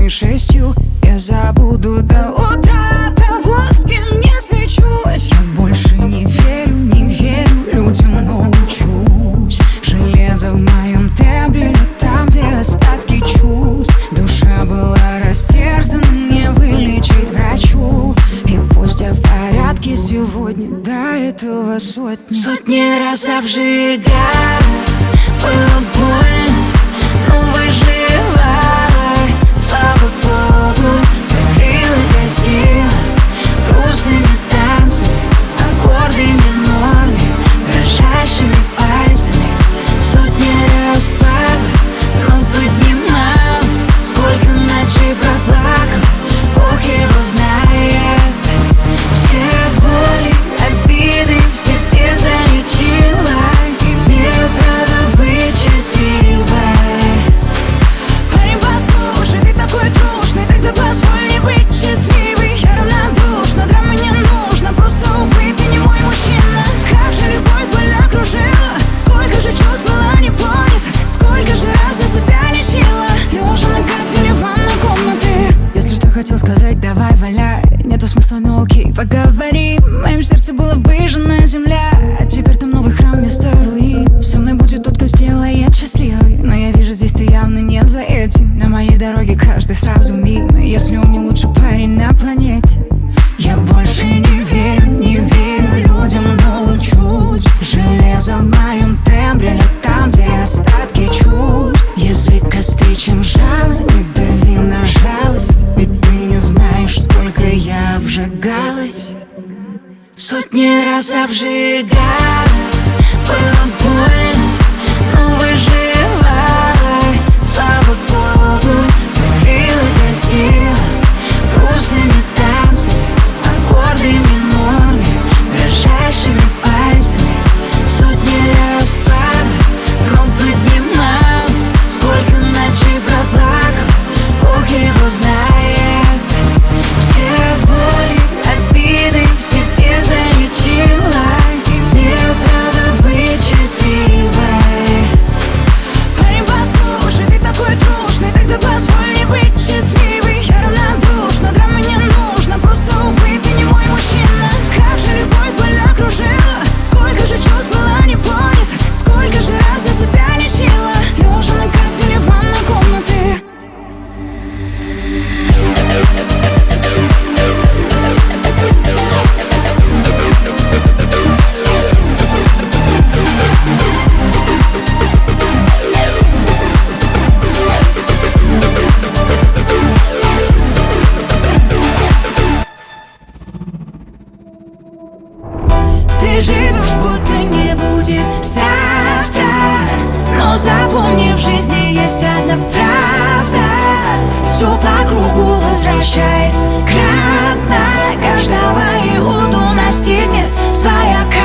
не 6. Я забуду до утра того, с кем не свечусь. Я больше не верю людям, но учусь. Железо в моем тембре, там, где остатки чувств. Душа была растерзана, не вылечить врачу. И пусть я в порядке сегодня, до этого сотни раз обжигалась. Было больно, но выживала. Слава Богу, покрыла, гасила грустными танцами, аккорды минорные, дрожащими пальцами. Сотни раз падала, но поднималась. Сколько ночей проплакала, Бог его знает. Все боли, обиды в себе залечила. Имею право быть счастливой. Парень, послушай, ты такой трушный, тогда позволь мне быть счастливой. Я равнодушна, драмы не нужно, просто, увы, ты не мой мужчина. Как же любовь боль окружила, сколько же чувств было не понято, сколько же раз я себя лечила, лежа на кафеле в ванной комнаты. Если что хотел сказать, давай валяй. Нету смысла, но окей, поговори. В моем сердце была выжжена земля, а теперь там новый храм вместо руин. Со мной будет тот, кто сделает счастливой, но я вижу, здесь ты явно не за этим. На моей дороге каждый сразу мимо, если он не лучший парень на планете. Я больше не верю людям, но учусь. Железо в моем тембре, лед там, где остатки чувств. Язык острее, чем жало, не дави на жалость, ведь ты не знаешь, сколько я обжигалась. Сотни раз обжигалась. Было больно, но выживала. Слава Богу, покрыла, гасила грустными танцами, аккорды минорные, дрожащими пальцами. Сотни раз падала, но поднималась. Сколько ночей проплакала, Бог его знает. Все боли, обиды в себе залечила. Имею право быть счастливой. Парень, послушай, ты такой трушный, тогда позволь мне быть счастливой. Я равнодушна, драмы не нужно, просто, увы, ты не мой мужчина. Как же любовь боль окружила, сколько же чувств было не понято, сколько же раз я себя лечила, лежа на кафеле в ванной комнаты. Ты живешь, будто не будет завтра, но запомни, в жизни есть одна правда. Все по кругу возвращается кратно, каждого Иуду настигнет своя